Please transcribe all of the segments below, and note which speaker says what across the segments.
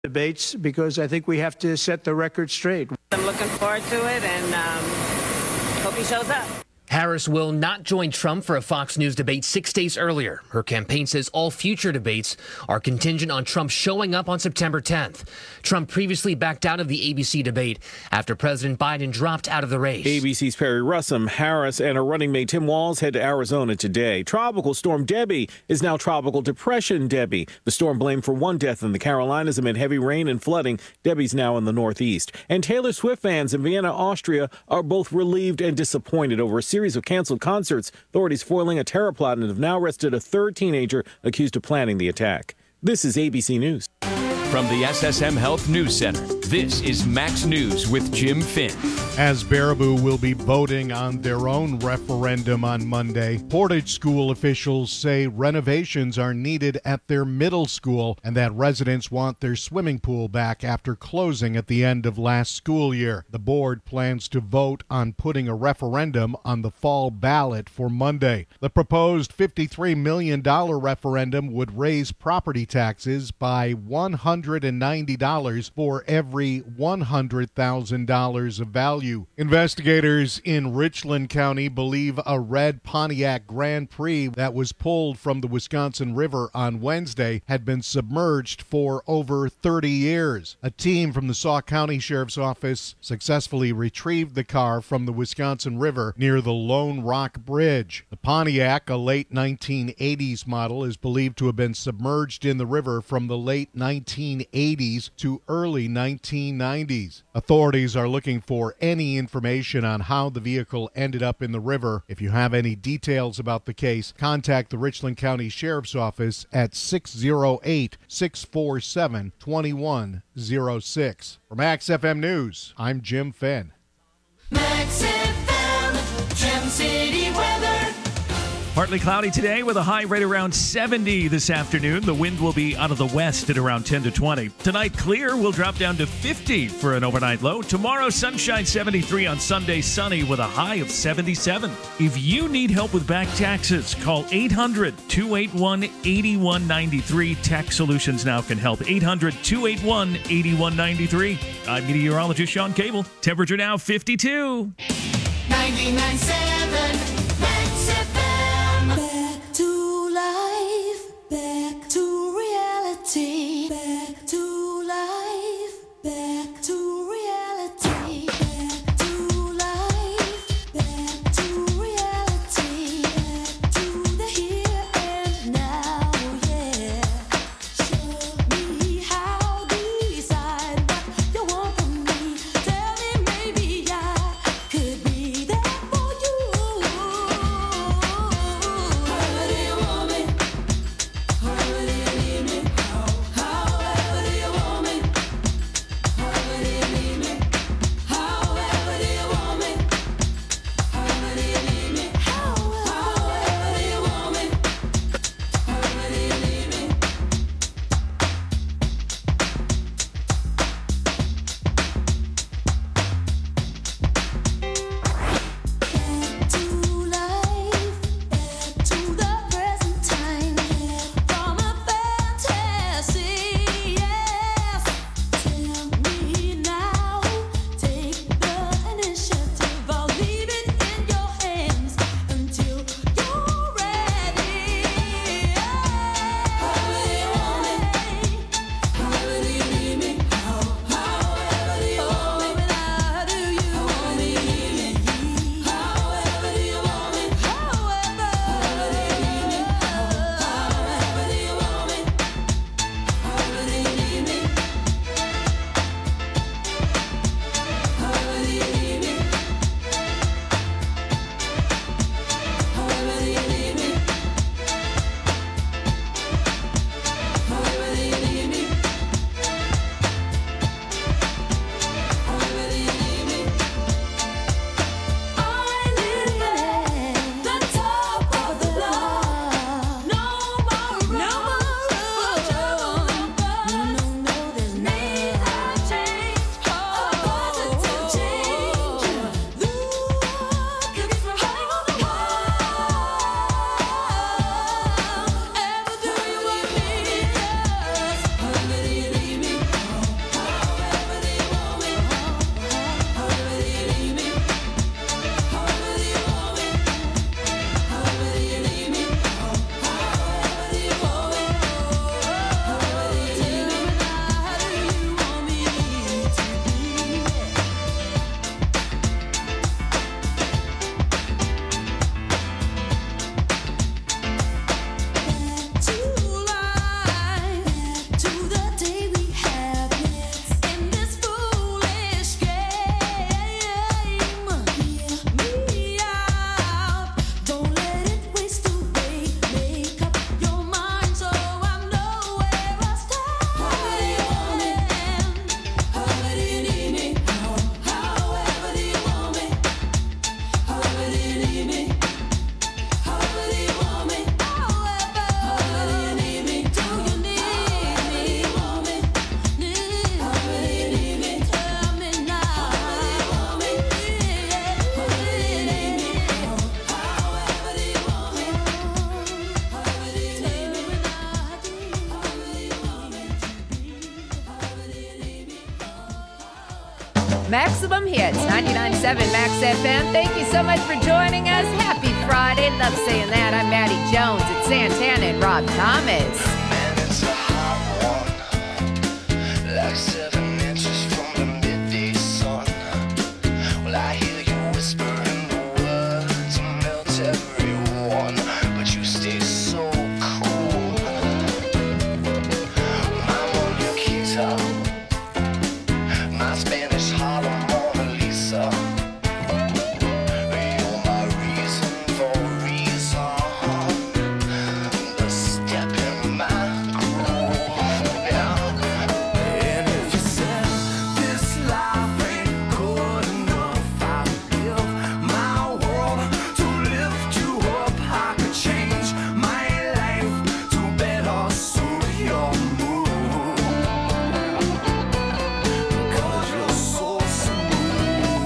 Speaker 1: debates because I think we have to set the record straight.
Speaker 2: I'm looking forward to it and hope he shows up.
Speaker 3: Harris will not join Trump for a Fox News debate 6 days earlier. Her campaign says all future debates are contingent on Trump showing up on September 10th. Trump previously backed out of the ABC debate after President Biden dropped out of the race.
Speaker 4: ABC's Perry Russum, Harris, and her running mate Tim Walz head to Arizona today. Tropical storm Debbie is now tropical depression Debbie. The storm blamed for one death in the Carolinas amid heavy rain and flooding. Debbie's now in the Northeast. And Taylor Swift fans in Vienna, Austria are both relieved and disappointed over a series of canceled concerts. Authorities foiling a terror plot and have now arrested a third teenager accused of planning the attack. This is ABC News.
Speaker 5: From the SSM Health News Center, this is Max News with Jim Finn.
Speaker 6: As Baraboo will be voting on their own referendum on Monday, Portage School officials say renovations are needed at their middle school and that residents want their swimming pool back after closing at the end of last school year. The board plans to vote on putting a referendum on the fall ballot for Monday. The proposed $53 million referendum would raise property taxes by $190 for every $100,000 of value. Investigators in Richland County believe a red Pontiac Grand Prix that was pulled from the Wisconsin River on Wednesday had been submerged for over 30 years. A team from the Sauk County Sheriff's Office successfully retrieved the car from the Wisconsin River near the Lone Rock Bridge. The Pontiac, a late 1980s model, is believed to have been submerged in the river from the late 1980s to early 1990s. Authorities are looking for any information on how the vehicle ended up in the river. If you have any details about the case, contact the Richland County Sheriff's Office at 608-647-2106. For Max FM News, I'm Jim Finn.
Speaker 7: Max FM, Gem City weather.
Speaker 8: Partly cloudy today with a high right around 70 this afternoon. The wind will be out of the west at around 10 to 20. Tonight, clear will drop down to 50 for an overnight low. Tomorrow, sunshine 73. On Sunday, sunny with a high of 77. If you need help with back taxes, call 800-281-8193. Tax Solutions Now can help. 800-281-8193. I'm meteorologist Sean Cable. Temperature now 52.
Speaker 7: 99.7 Max FM. Back to life, back to reality, back to life, back to reality, back to life, back to reality, back to the here and now, yeah. Show me how to decide what you want from me. Tell me maybe I could be there for you.
Speaker 2: Maximum Hits, 99.7 Max FM. Thank you so much for joining us. Happy Friday. Love saying that. I'm Maddie Jones. It's Santana and Rob Thomas.
Speaker 9: Man, it's a hot one, like 7 inches from the midday sun. Well, I hear you whispering the words to melt everyone, but you stay so cool. I'm on your guitar, my Spanish Harlem Mona Lisa. You're my reason for reason, the step in my groove, yeah. And if you said this life ain't good enough, I'd give my world to lift you up. I could change my life to better suit your mood, 'cause you're so smooth.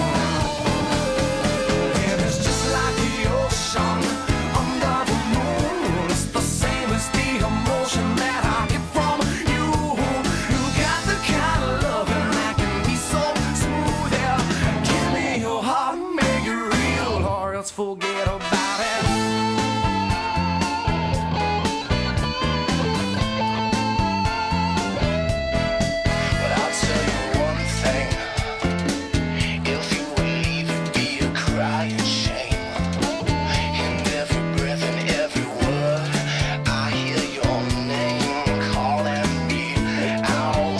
Speaker 9: And it's just like the ocean under the moon. It's the same as the emotion that I get from you. You got the kind of loving that can be so smooth, yeah. Give me your heart, make it real, or else forget about it. But I'll tell you one thing, if you would leave, it'd be a crying shame. In every breath and every word, I hear your name calling me out.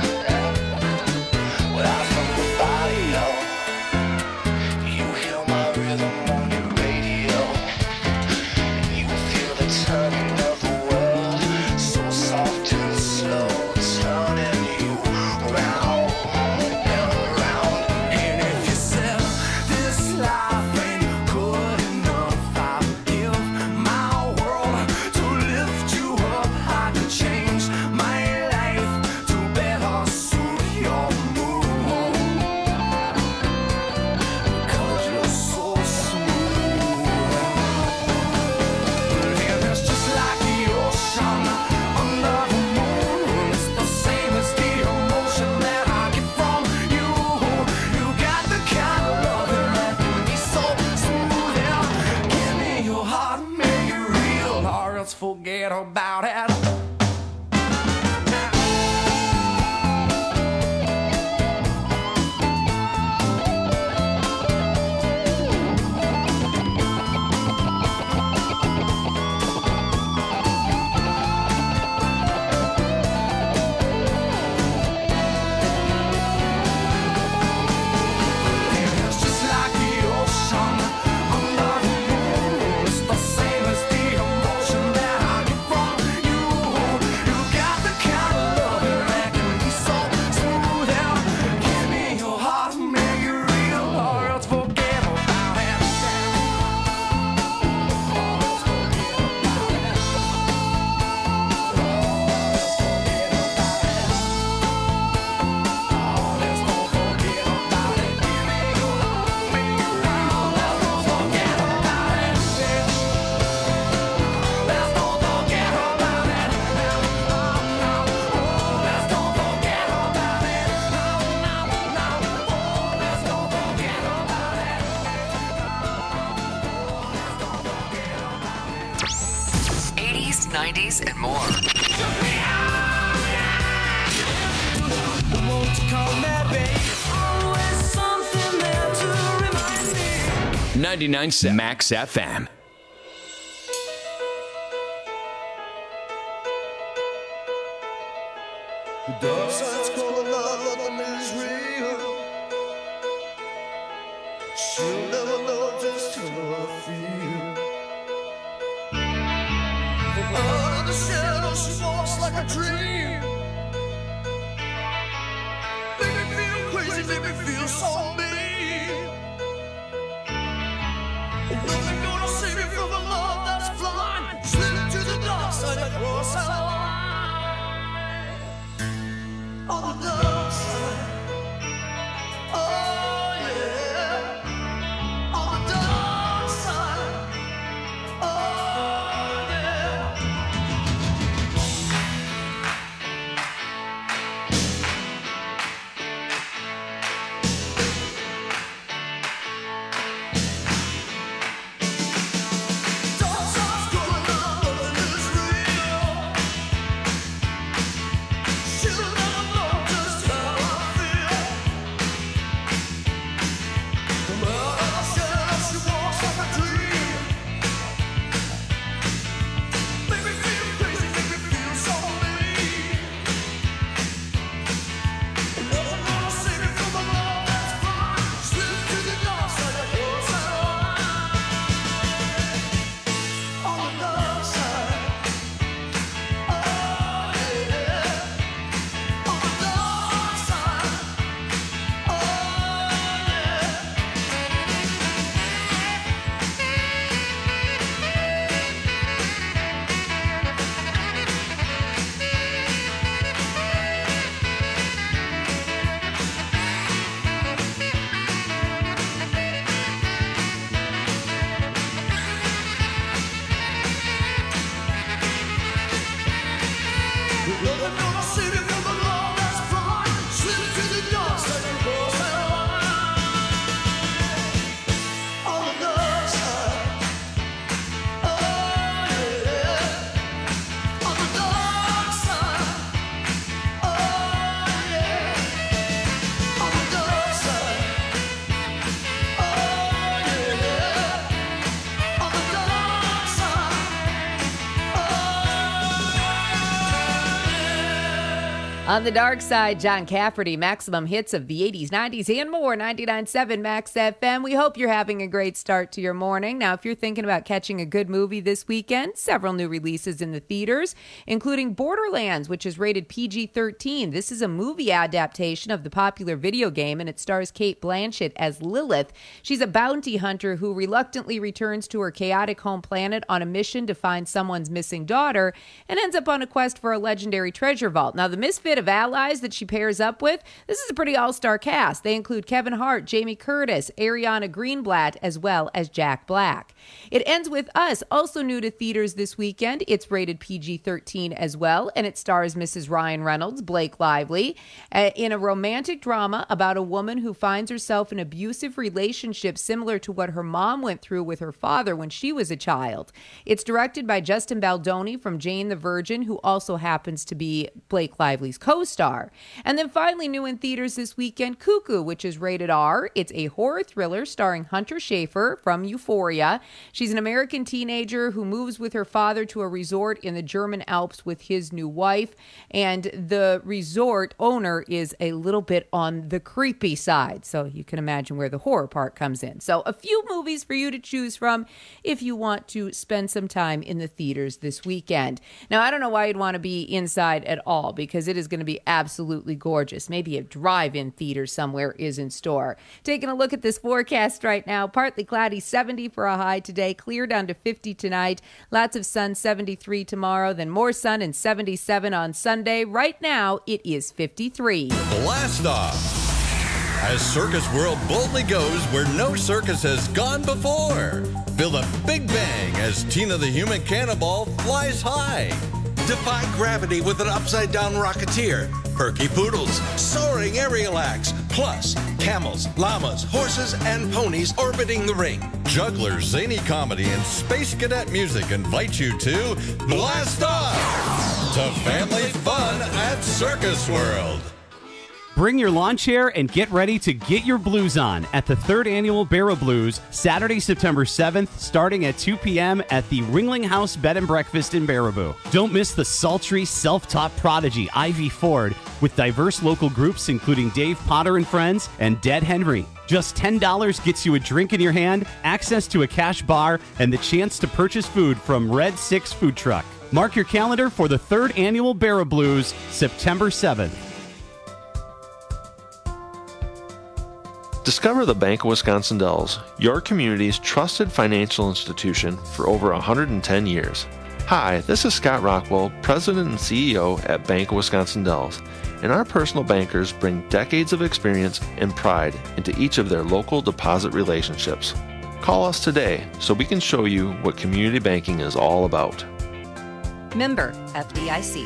Speaker 9: Well, I'm from the barrio, you hear my rhythm on your radio, and you feel the turning of the world, so soft and slow, turning you round and round. And if you said this life ain't good enough, I'd give my world to lift you up. I could change my life to better suit your mood, 'cause you're so smooth. And it's just like the ocean under the moon. It's the same as the emotion that I get from you. You got the kind of loving that can be so smooth, yeah. Give me your heart, make it real, or else forget about it. It's just like the ocean under the moon. It's the same as the emotion that I get from you. You got the kind of loving that can be so smooth, yeah. Give me your heart, make it real, or else forget about it.
Speaker 10: '80s, '90s, and more.
Speaker 5: 99.7 Max FM.
Speaker 9: The dark side's calling out, nothing is real. She'll never know just how I feel. From out of the shadow, she walks like a dream. Make me feel crazy, make me feel so mean. Nothing gonna save me from the love that's blind. Slip to the dark side and cross our line. On the dark side. Oh yeah. On the dark side. Oh yeah.
Speaker 2: On the dark side, John Cafferty, maximum hits of the 80s, 90s, and more. 99.7 Max FM. We hope you're having a great start to your morning. Now, if you're thinking about catching a good movie this weekend, several new releases in the theaters, including Borderlands, which is rated PG-13. This is a movie adaptation of the popular video game, and it stars Cate Blanchett as Lilith. She's a bounty hunter who reluctantly returns to her chaotic home planet on a mission to find someone's missing daughter and ends up on a quest for a legendary treasure vault. Now, the misfit of allies that she pairs up with, this is a pretty all-star cast. They include Kevin Hart, Jamie Curtis, Ariana Greenblatt, as well as Jack Black. It ends with Us, also new to theaters this weekend. It's rated PG-13 as well, and it stars Mrs. Ryan Reynolds, Blake Lively, in a romantic drama about a woman who finds herself in an abusive relationship similar to what her mom went through with her father when she was a child. It's directed by Justin Baldoni from Jane the Virgin, who also happens to be Blake Lively's co-star. And then finally new in theaters this weekend, Cuckoo, which is rated R. It's a horror thriller starring Hunter Schafer from Euphoria. She's an American teenager who moves with her father to a resort in the German Alps with his new wife, and the resort owner is a little bit on the creepy side, so you can imagine where the horror part comes in. So a few movies for you to choose from if you want to spend some time in the theaters this weekend. Now, I don't know why you'd want to be inside at all, because it is going to be absolutely gorgeous. Maybe a drive-in theater somewhere is in store. Taking a look at this forecast right now, partly cloudy, 70 for a high today, clear down to 50 tonight, lots of sun, 73 tomorrow, then more sun and 77 on Sunday. Right now, it is 53.
Speaker 11: Blast off! As Circus World boldly goes where no circus has gone before. Feel the big bang as Tina the Human Cannonball flies high.
Speaker 12: Defy gravity with an upside-down rocketeer. Perky poodles, soaring aerial acts, plus camels, llamas, horses, and ponies orbiting the ring.
Speaker 11: Jugglers, zany comedy, and space cadet music invite you to Blast Off! To family fun at Circus World.
Speaker 13: Bring your lawn chair and get ready to get your blues on at the 3rd Annual Barrow Blues, Saturday, September 7th, starting at 2 p.m. at the Ringling House Bed and Breakfast in Baraboo. Don't miss the sultry, self-taught prodigy Ivy Ford with diverse local groups including Dave Potter and Friends and Dead Henry. Just $10 gets you a drink in your hand, access to a cash bar, and the chance to purchase food from Red 6 Food Truck. Mark your calendar for the 3rd Annual Barrow Blues, September 7th.
Speaker 14: Discover the Bank of Wisconsin Dells, your community's trusted financial institution for over 110 years. Hi, this is Scott Rockwell, President and CEO at Bank of Wisconsin Dells, and our personal bankers bring decades of experience and pride into each of their local deposit relationships. Call us today so we can show you what community banking is all about.
Speaker 15: Member FDIC.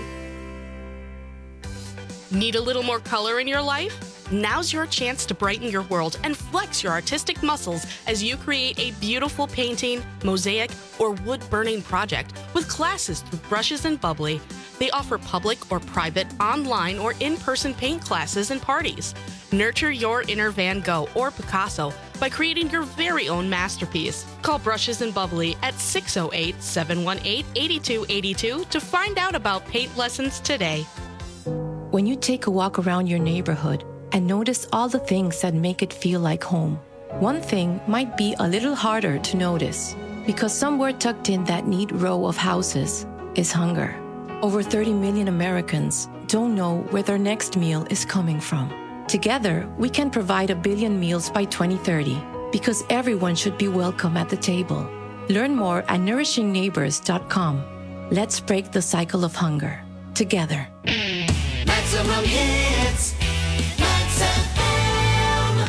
Speaker 16: Need a little more color in your life? Now's your chance to brighten your world and flex your artistic muscles as you create a beautiful painting, mosaic, or wood-burning project with classes through Brushes and Bubbly. They offer public or private, online, or in-person paint classes and parties. Nurture your inner Van Gogh or Picasso by creating your very own masterpiece. Call Brushes and Bubbly at 608-718-8282 to find out about paint lessons today.
Speaker 17: When you take a walk around your neighborhood and notice all the things that make it feel like home, one thing might be a little harder to notice because somewhere tucked in that neat row of houses is hunger. Over 30 million Americans don't know where their next meal is coming from. Together, we can provide 1 billion meals by 2030 because everyone should be welcome at the table. Learn more at nourishingneighbors.com. Let's break the cycle of hunger together.
Speaker 7: Maximum hits. Max FM.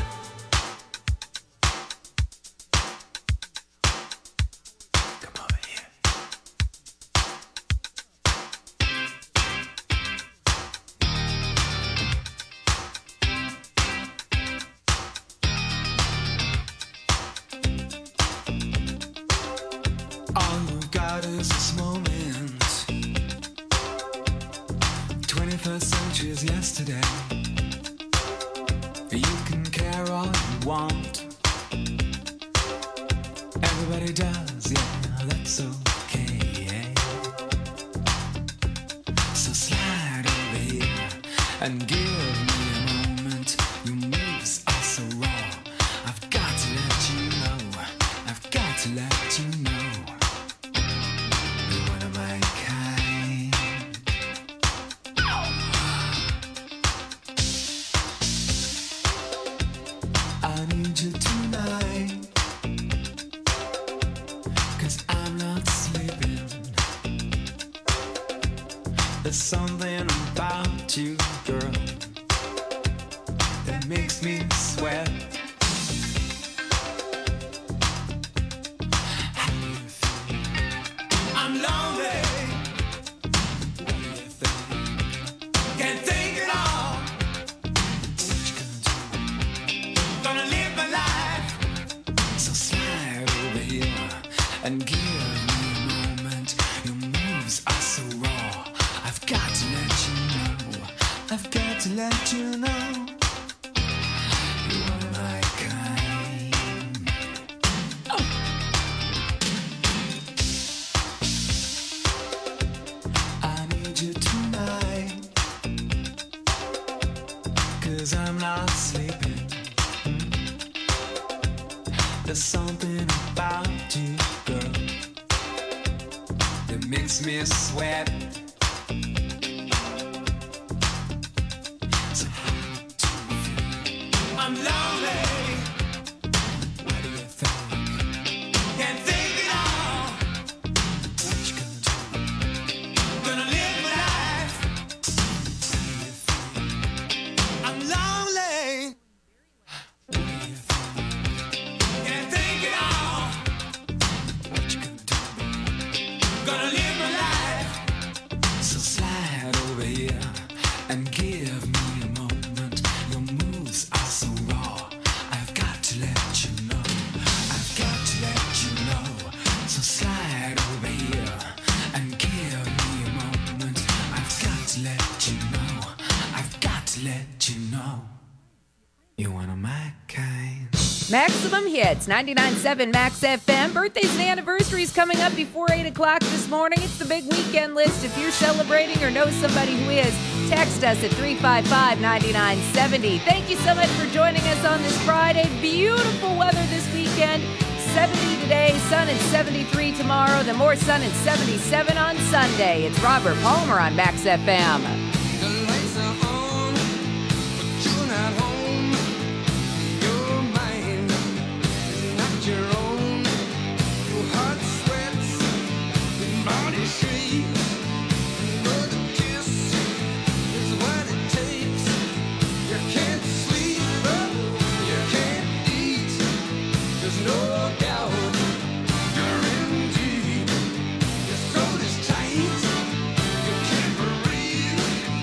Speaker 9: Come over here. All you got is this moment. 21st century is yesterday. You can care all you want. Everybody does, yeah, that's okay. So slide over here and give me a moment. Your moves are so raw. I've got to let you know. I've got to let you know. You're one of my kind. I need you tonight, 'cause I'm not sleeping. There's something about you, girl, that makes me sweat. How do you feel? I'm lonely. What do you think? Can't think at all. What you gonna do? Gonna live my life. So slide over here and give me a moment. Your moves are so raw. I've got to let you know. I've got to let you know. You're one of my kind. Oh. I need you tonight, 'cause I'm not sleeping. There's something about you, girl, that makes me sweat. So how do you feel? I'm lonely. What do you think? Can't think at all. What you gonna do? Gonna live my life. How do you feel? I'm lonely. What do you think? Can't think at all. What you gonna do? Gonna live my life. So slide over here and give me a moment. Your moves are so raw. I've got to let you know. I've got to let you know. So slide over here and give me a moment. I've got to let you know. I've got to let you know. You're one of my kind.
Speaker 2: Maximum Hits, 99.7 Max FM. Birthdays and anniversaries coming up before 8 o'clock this morning. It's the big weekend list. If you're celebrating or know somebody who is, text us at 355-9970. Thank you so much for joining us on this Friday. Beautiful weather this weekend. 70 today, sun and 73 tomorrow, then more sun and 77 on Sunday. It's Robert Palmer on Max FM.
Speaker 9: The lights are on, but you're not home. Your mind is not your own. Your heart sweats, your body shakes. You know the kiss is what it takes. You can't sleep, you can't eat. There's no doubt you're in deep. Your throat is tight, you can't breathe.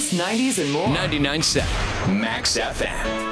Speaker 10: latest 90s and more.
Speaker 5: 99.7 Max FM.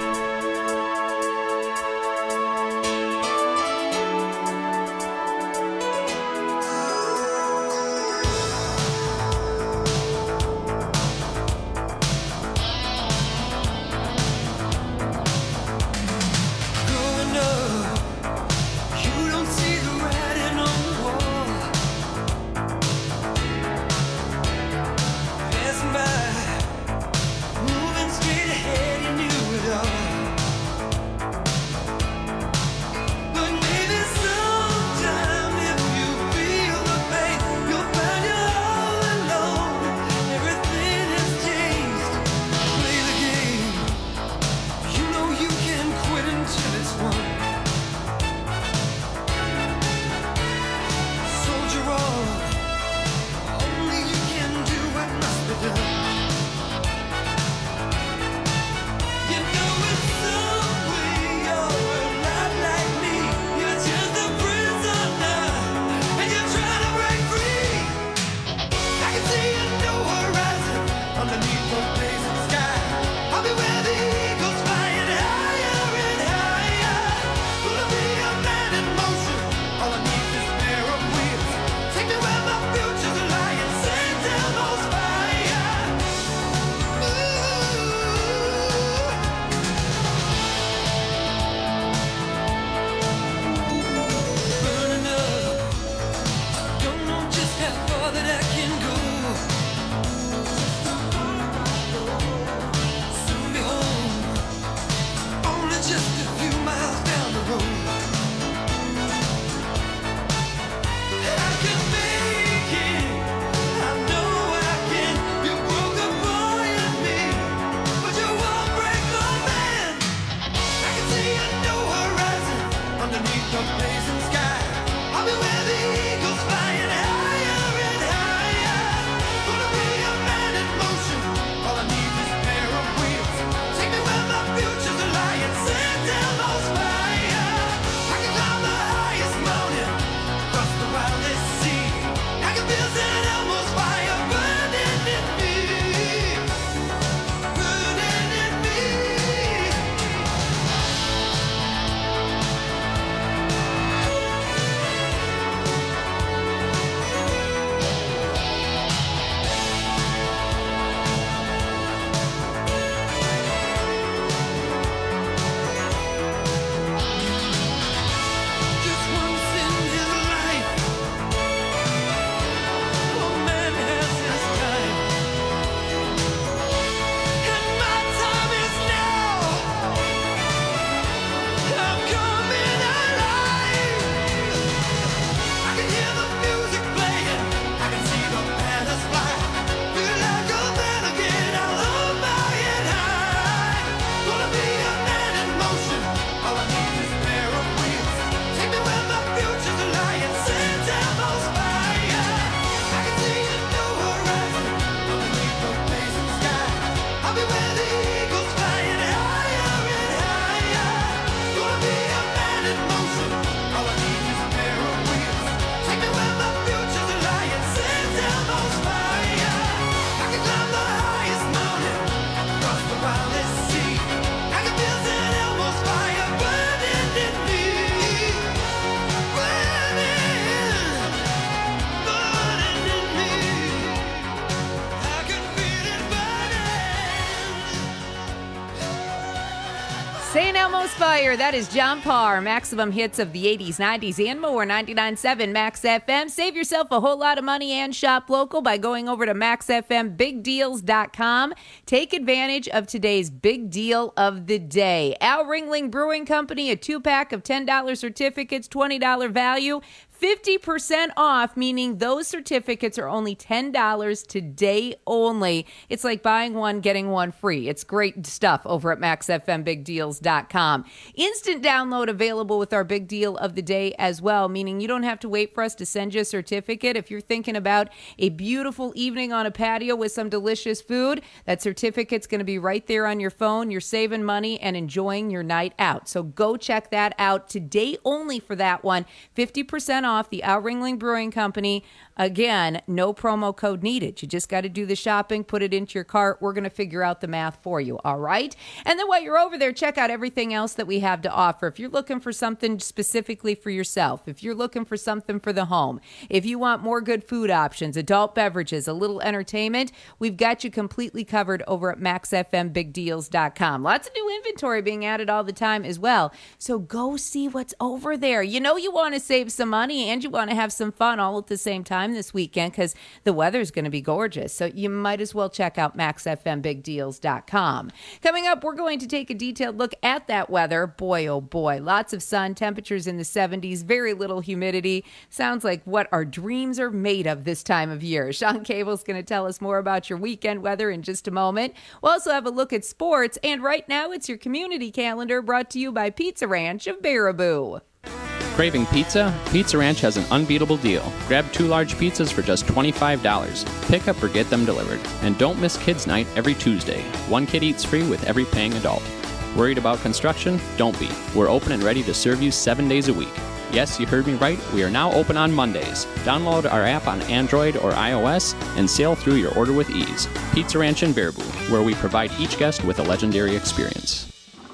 Speaker 2: St. Elmo's Fire, that is John Parr. Maximum hits of the 80s, 90s, and more. 99.7 Max FM. Save yourself a whole lot of money and shop local by going over to maxfmbigdeals.com. Take advantage of today's big deal of the day. Al Ringling Brewing Company, a 2-pack of $10 certificates, $20 value. 50% off, meaning those certificates are only $10 today only. It's like buying one, getting one free. It's great stuff over at maxfmbigdeals.com. MaxFMBigDeals.com. Instant download available with our big deal of the day as well, meaning you don't have to wait for us to send you a certificate. If you're thinking about a beautiful evening on a patio with some delicious food, that certificate's going to be right there on your phone. You're saving money and enjoying your night out. So go check that out today only for that one. 50% off the Al Ringling Brewing Company. Again, no promo code needed. You just got to do the shopping, put it into your cart. We're going to figure out the math for you, all right? And then while you're over there, check out everything else that we have to offer. If you're looking for something specifically for yourself, if you're looking for something for the home, if you want more good food options, adult beverages, a little entertainment, we've got you completely covered over at MaxFMBigDeals.com. Lots of new inventory being added all the time as well. So go see what's over there. You know you want to save some money and you want to have some fun all at the same time this weekend because the weather's going to be gorgeous. So you might as well check out MaxFMBigDeals.com. Coming up, we're going to take a detailed look at that weather. Boy, oh boy, lots of sun, temperatures in the 70s, very little humidity. Sounds like what our dreams are made of this time of year. Sean Cable's going to tell us more about your weekend weather in just a moment. We'll also have a look at sports. And right now, it's your community calendar brought to you by Pizza Ranch of Baraboo.
Speaker 18: Craving pizza? Pizza Ranch has an unbeatable deal. Grab 2 large pizzas for just $25. Pick up or get them delivered. And don't miss Kids Night every Tuesday. 1 kid eats free with every paying adult. Worried about construction? Don't be. We're open and ready to serve you 7 days a week. Yes, you heard me right. We are now open on Mondays. Download our app on Android or iOS and sail through your order with ease. Pizza Ranch in Baraboo, where we provide each guest with a legendary experience.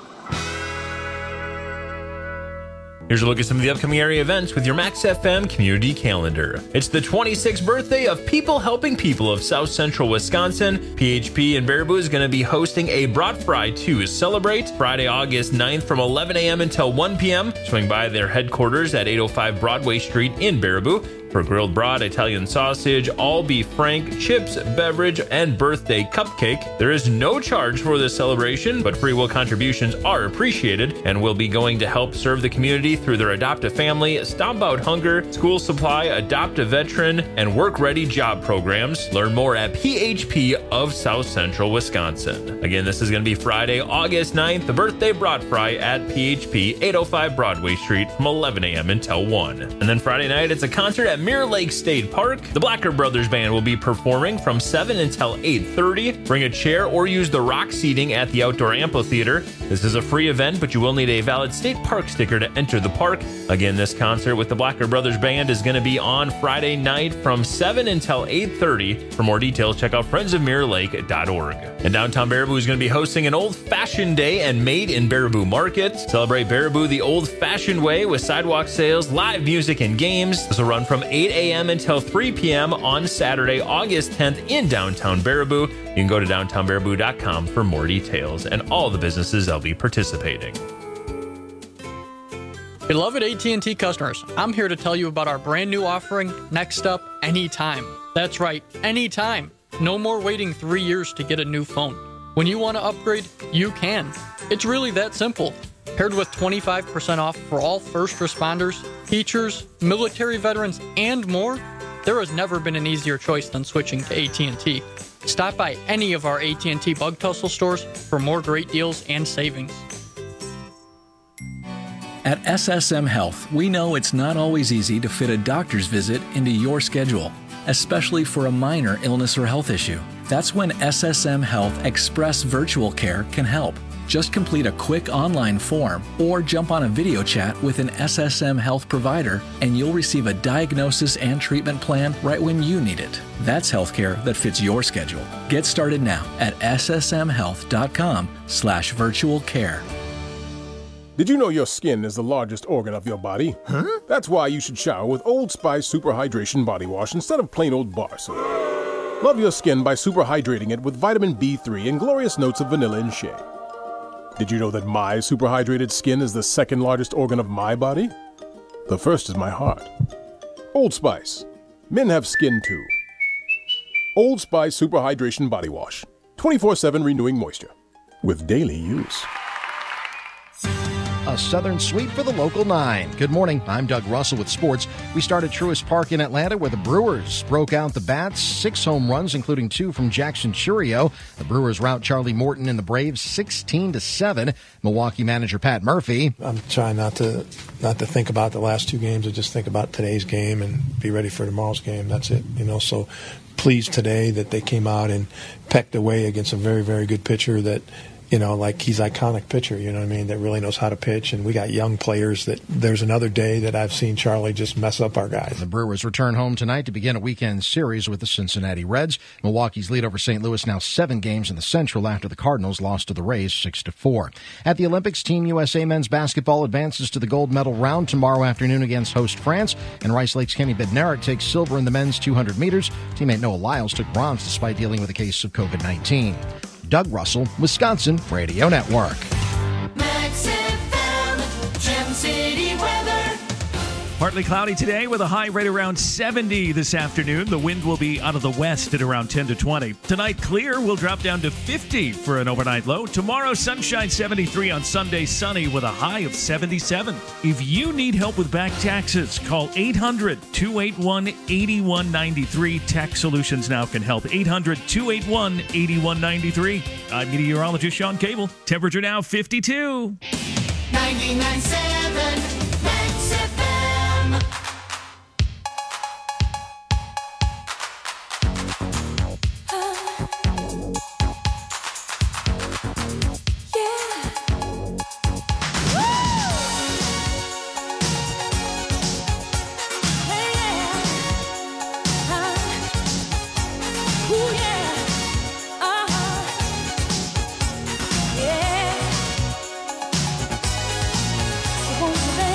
Speaker 19: Here's a look at some of the upcoming area events with your Max FM community calendar. It's the 26th birthday of People Helping People of South Central Wisconsin. PHP in Baraboo is going to be hosting a Brat Fry to celebrate Friday, August 9th from 11 a.m. until 1 p.m. Swing by their headquarters at 805 Broadway Street in Baraboo for grilled brat, Italian sausage, all beef frank, chips, beverage, and birthday cupcake. There is no charge for this celebration, but free will contributions are appreciated and will be going to help serve the community through their Adopt a Family, Stomp Out Hunger, School Supply, Adopt a Veteran, and Work Ready job programs. Learn more at PHP of South Central Wisconsin. Again, this is going to be Friday, August 9th, the birthday brat fry at PHP, 805 Broadway Street from 11 a.m. until 1. And then Friday night, it's a concert at Mirror Lake State Park. The Blacker Brothers Band will be performing from 7 until 8:30. Bring a chair or use the rock seating at the outdoor amphitheater. This is a free event, but you will need a valid state park sticker to enter the park. Again, this concert with the Blacker Brothers Band is going to be on Friday night from 7 until 8:30. For more details, check out friendsofmirrorlake.org. And downtown Baraboo is going to be hosting an old-fashioned day and Made in Baraboo Market. Celebrate Baraboo the old-fashioned way with sidewalk sales, live music, and games. This will run from 8 a.m. until 3 p.m. on Saturday, August 10th in downtown Baraboo. You can go to downtownbaraboo.com for more details and all the businesses that'll be participating.
Speaker 20: Beloved AT&T customers, I'm here to tell you about our brand new offering, Next Up Anytime. That's right, anytime. No more waiting 3 years to get a new phone. When you want to upgrade, you can. It's really that simple. Paired with 25% off for all first responders, teachers, military veterans, and more, there has never been an easier choice than switching to AT&T. Stop by any of our AT&T Bug Tussle stores for more great deals and savings.
Speaker 21: At SSM Health, we know it's not always easy to fit a doctor's visit into your schedule, especially for a minor illness or health issue. That's when SSM Health Express Virtual Care can help. Just complete a quick online form or jump on a video chat with an SSM Health provider and you'll receive a diagnosis and treatment plan right when you need it. That's healthcare that fits your schedule. Get started now at ssmhealth.com/virtual care.
Speaker 22: Did you know your skin is the largest organ of your body? Huh? That's why you should shower with Old Spice Super Hydration Body Wash instead of plain old bar soap. Love your skin by super hydrating it with vitamin B3 and glorious notes of vanilla and shea. Did you know that my super hydrated skin is the second largest organ of my body? The first is my heart. Old Spice. Men have skin too. Old Spice Super Hydration Body Wash. 24/7 renewing moisture. With daily use.
Speaker 1: a southern sweep for the local 9. Good morning, I'm Doug Russell with sports. We start at Truist Park in Atlanta where the Brewers broke out the bats, 6 home runs, including 2 from Jackson Churio. The Brewers rout Charlie Morton and the Braves 16-7. Milwaukee manager Pat Murphy.
Speaker 3: I'm trying not to think about the last 2 games, and just think about today's game and be ready for tomorrow's game. That's it, so pleased today that they came out and pecked away against a very, very good pitcher that, like he's iconic pitcher, that really knows how to pitch. And we got young players that there's another day that I've seen Charlie just mess up our guys.
Speaker 1: The Brewers return home tonight to begin a weekend series with the Cincinnati Reds. Milwaukee's lead over St. Louis now 7 games in the Central after the Cardinals lost to the Rays 6-4. At the Olympics, Team USA men's basketball advances to the gold medal round tomorrow afternoon against host France. And Rice Lake's Kenny Bednarik takes silver in the men's 200 meters. Teammate Noah Lyles took bronze despite dealing with a case of COVID-19. Doug Russell, Wisconsin Radio Network.
Speaker 7: Max FM, Gem City weather.
Speaker 8: Partly cloudy today with a high right around 70 this afternoon. The wind will be out of the west at around 10 to 20. Tonight, clear will drop down to 50 for an overnight low. Tomorrow, sunshine 73. On Sunday, sunny with a high of 77. If you need help with back taxes, call 800-281-8193. Tax Solutions Now can help. 800-281-8193. I'm meteorologist Sean Cable. Temperature now 52.
Speaker 7: 99.7 Max FM. Won't you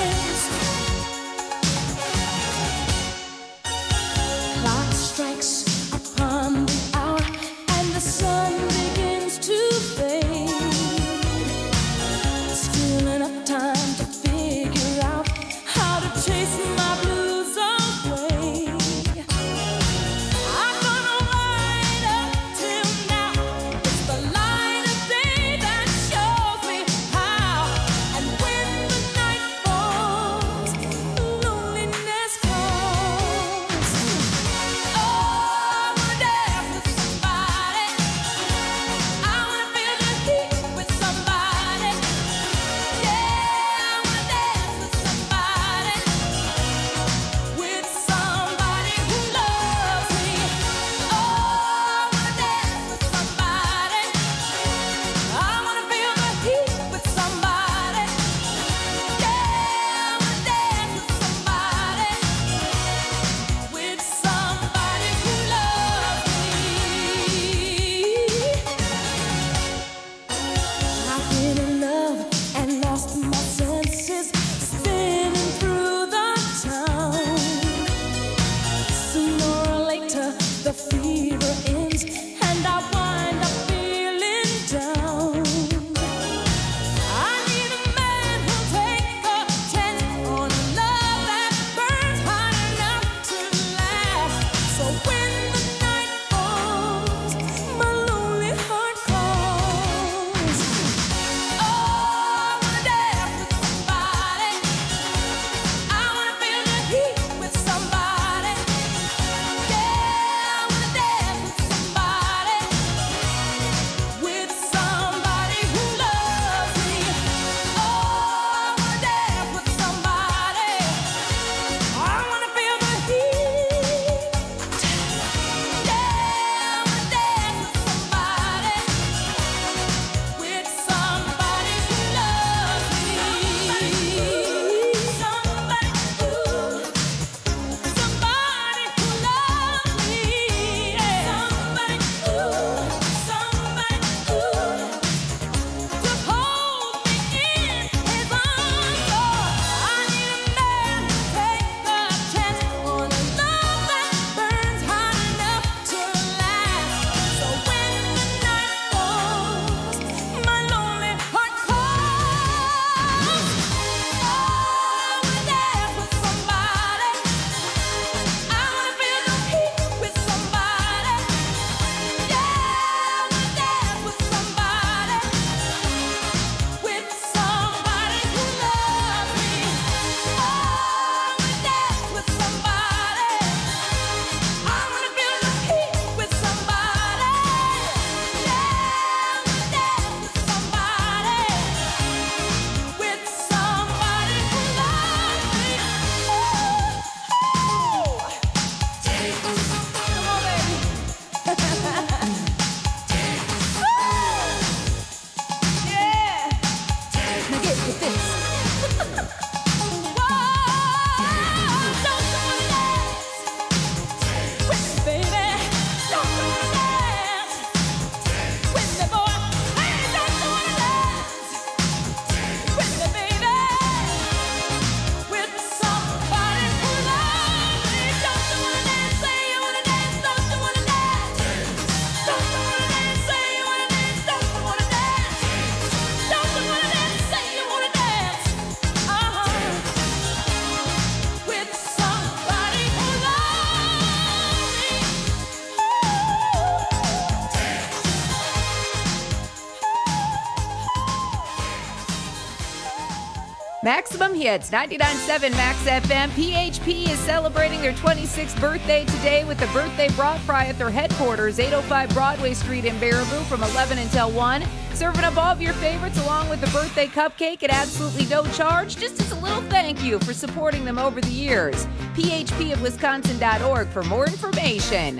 Speaker 2: Maximum Hits, 99.7 Max FM. PHP is celebrating their 26th birthday today with a birthday brat fry at their headquarters, 805 Broadway Street in Baraboo from 11 until 1. Serving up all of your favorites along with the birthday cupcake at absolutely no charge, just as a little thank you for supporting them over the years. phpofwisconsin.org for more information.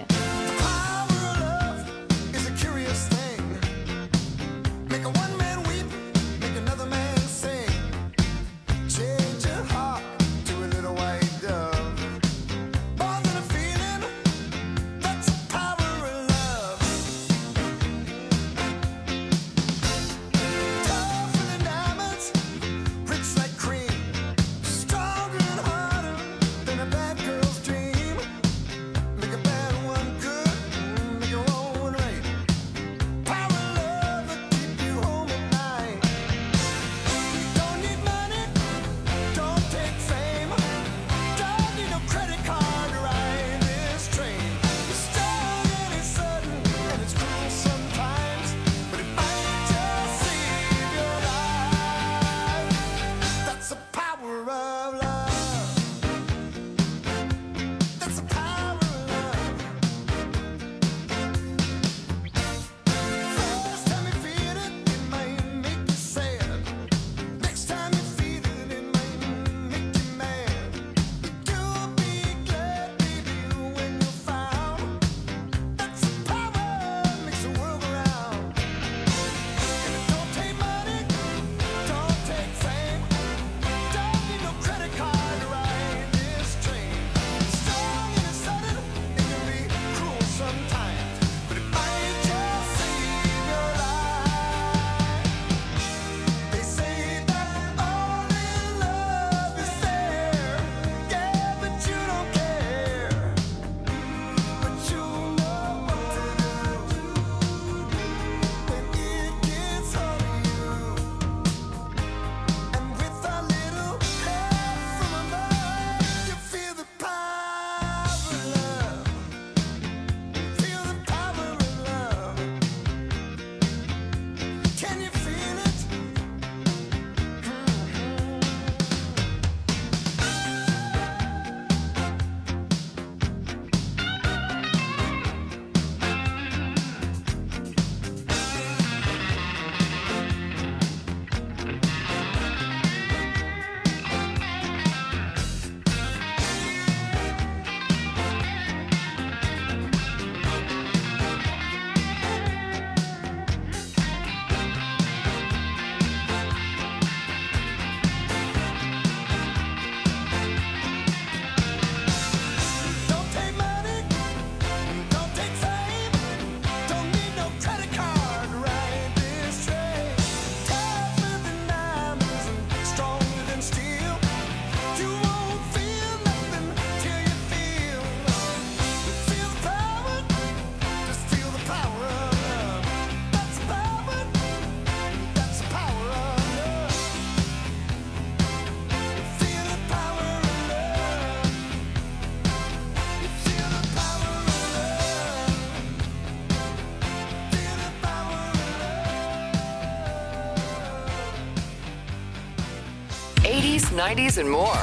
Speaker 10: '80s, '90s, and more.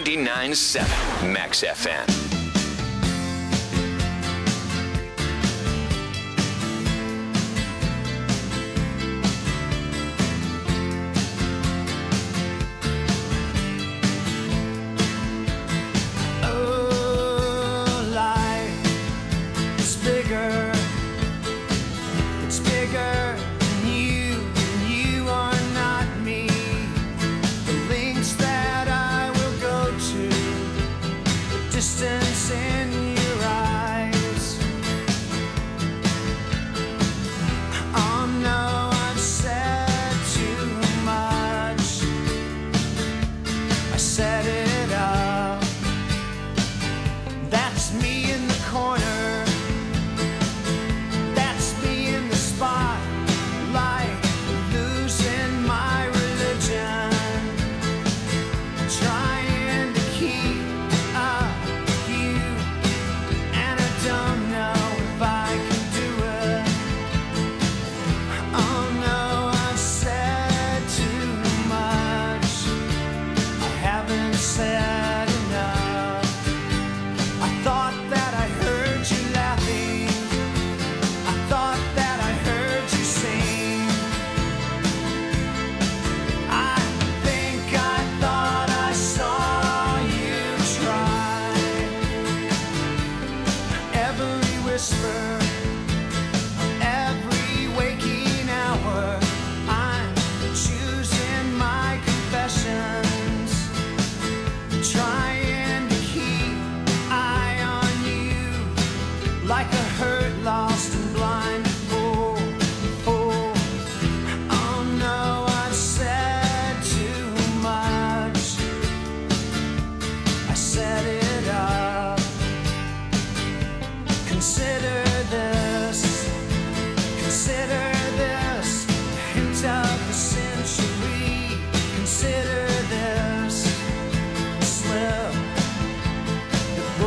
Speaker 5: 99.7 Max FM.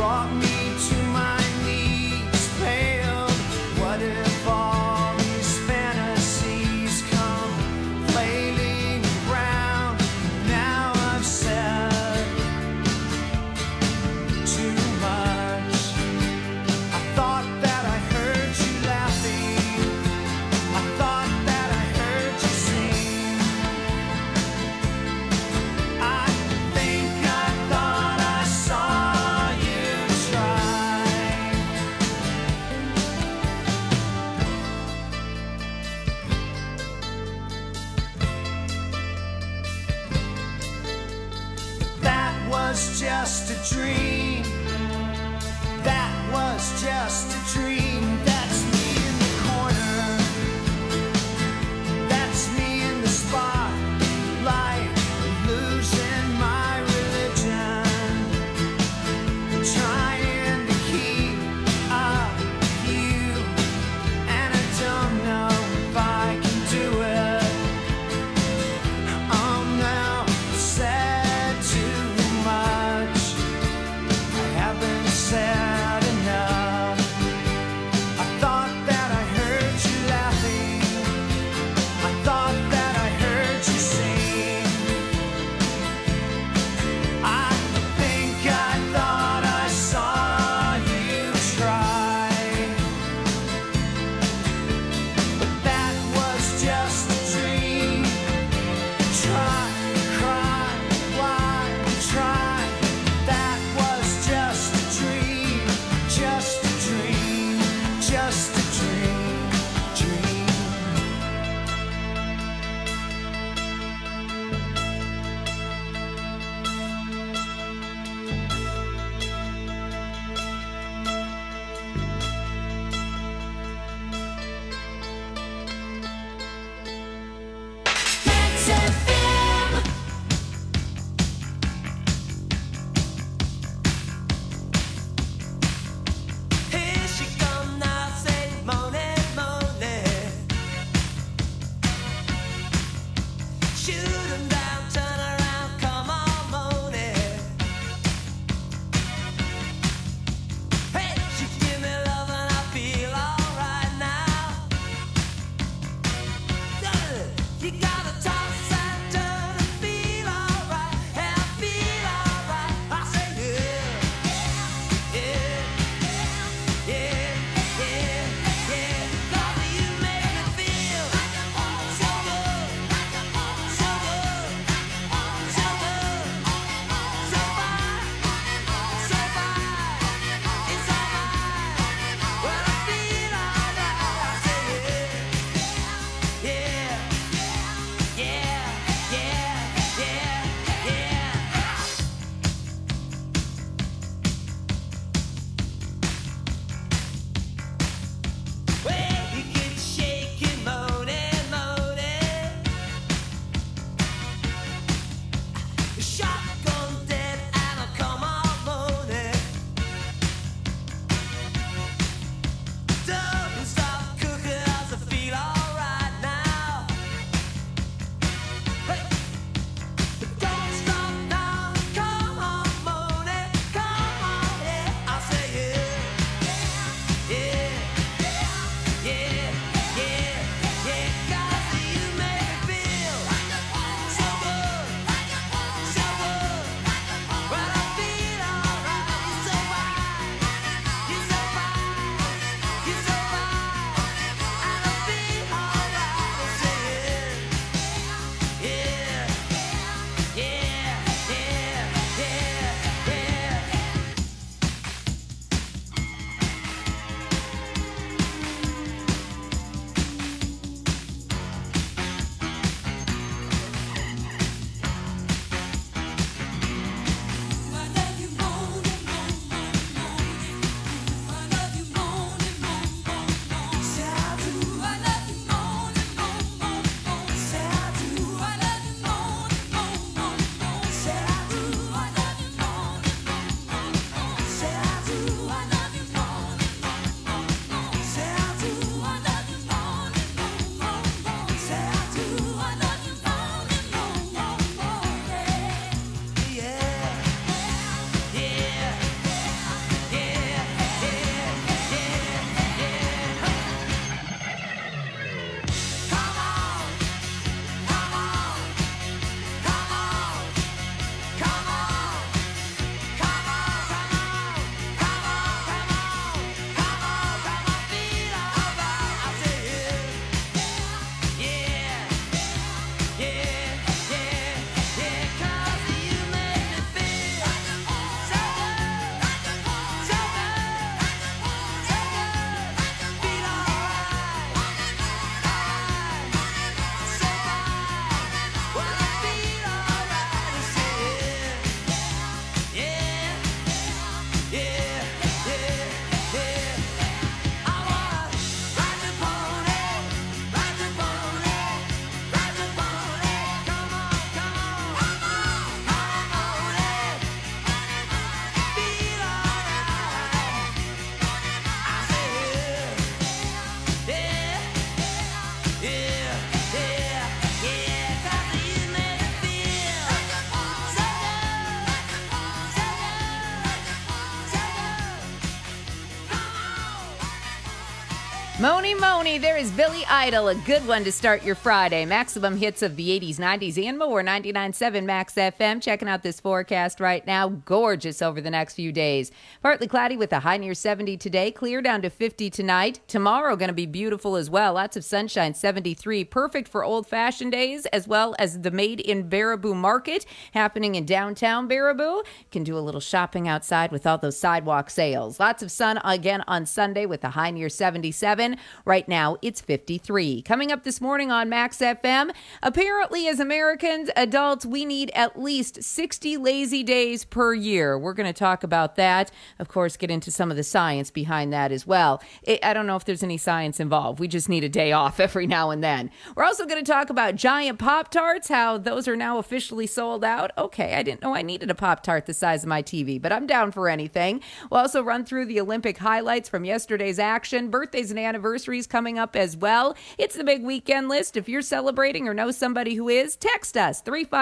Speaker 7: brought me to my knees, paled. What if all these fantasies come flailing around? Now I've said too much. I thought that I heard you laughing. I thought that I heard you sing. I think I thought I saw you try.
Speaker 2: Moni, there is Billy Idol, a good one to start your Friday. Maximum hits of the 80s, 90s, and more. 99.7 Max FM. Checking out this forecast right now. Gorgeous over the next few days. Partly cloudy with a high near 70 today. Clear down to 50 tonight. Tomorrow going to be beautiful as well. Lots of sunshine, 73. Perfect for old-fashioned days, as well as the Made in Baraboo Market happening in downtown Baraboo. Can do a little shopping outside with all those sidewalk sales. Lots of sun again on Sunday with a high near 77. Right now, it's 53. Coming up this morning on Max FM, apparently as Americans, adults, we need at least 60 lazy days per year. We're going to talk about that. Of course, get into some of the science behind that as well. I don't know if there's any science involved. We just need a day off every now and then. We're also going to talk about giant Pop-Tarts, how those are now officially sold out. Okay, I didn't know I needed a Pop-Tart the size of my TV, but I'm down for anything. We'll also run through the Olympic highlights from yesterday's action, birthdays and anniversaries coming up as well. It's the big weekend list. If you're celebrating or know somebody who is, text us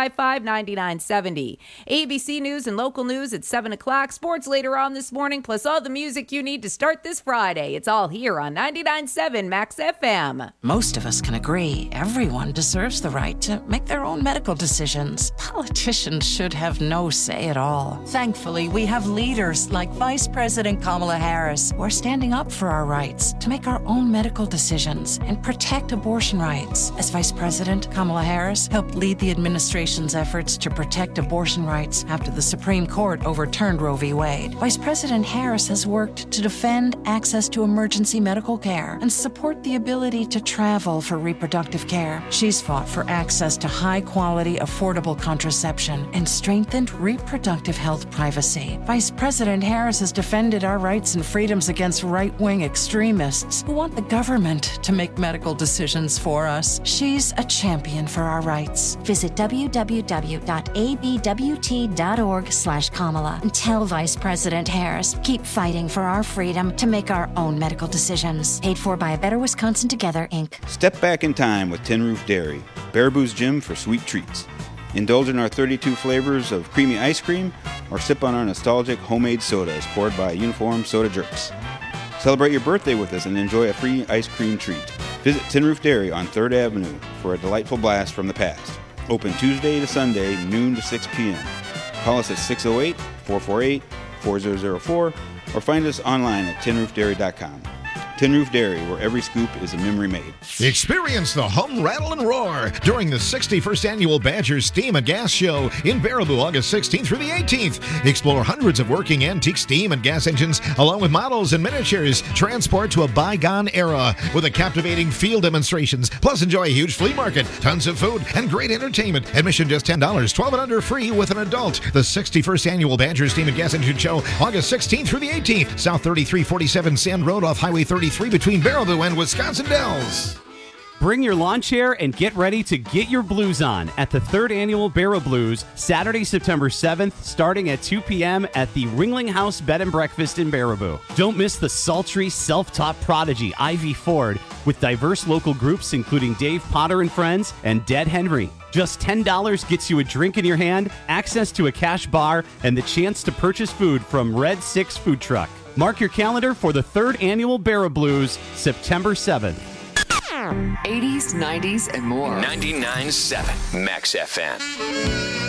Speaker 2: 355-9970. ABC News and local news at 7 o'clock. Sports later on this morning, plus all the music you need to start this Friday. It's all here on 99.7 Max FM.
Speaker 4: Most of us can agree everyone deserves the right to make their own medical decisions. Politicians should have no say at all. Thankfully, we have leaders like Vice President Kamala Harris who are standing up for our rights to make our own medical decisions and protect abortion rights. As Vice President, Kamala Harris helped lead the administration's efforts to protect abortion rights after the Supreme Court overturned Roe v. Wade. Vice President Harris has worked to defend access to emergency medical care and support the ability to travel for reproductive care. She's fought for access to high-quality, affordable contraception and strengthened reproductive health privacy. Vice President Harris has defended our rights and freedoms against right-wing extremists who want the government to make medical decisions for us. She's a champion for our rights.
Speaker 6: Visit www.abwt.org/Kamala and tell Vice President Harris, keep fighting for our freedom to make our own medical decisions. Paid for by A Better Wisconsin Together, Inc.
Speaker 23: Step back in time with Tin Roof Dairy, Baraboo's gym for sweet treats. Indulge in our 32 flavors of creamy ice cream or sip on our nostalgic homemade sodas poured by uniformed soda jerks. Celebrate your birthday with us and enjoy a free ice cream treat. Visit Tin Roof Dairy on 3rd Avenue for a delightful blast from the past. Open Tuesday to Sunday, noon to 6 p.m. Call us at 608-448-4004 or find us online at tinroofdairy.com. Tin Roof Dairy, where every scoop is a memory made.
Speaker 24: Experience the hum, rattle, and roar during the 61st Annual Badger Steam and Gas Show in Baraboo, August 16th through the 18th. Explore hundreds of working antique steam and gas engines, along with models and miniatures. Transport to a bygone era with a captivating field demonstrations. Plus, enjoy a huge flea market, tons of food, and great entertainment. Admission just $10, 12 and under free with an adult. The 61st Annual Badger Steam and Gas Engine Show, August 16th through the 18th. South 3347 Sand Road off Highway 33 between Baraboo and Wisconsin Dells.
Speaker 13: Bring your lawn chair and get ready to get your blues on at the 3rd Annual Barrow Blues, Saturday, September 7th, starting at 2 p.m. at the Ringling House Bed and Breakfast in Baraboo. Don't miss the sultry, self-taught prodigy Ivy Ford with diverse local groups including Dave Potter and Friends and Dead Henry. Just $10 gets you a drink in your hand, access to a cash bar, and the chance to purchase food from Red 6 Food Truck. Mark your calendar for the 3rd Annual Barrow Blues, September 7th.
Speaker 10: 80s, 90s, and more.
Speaker 5: 99.7 Max FM.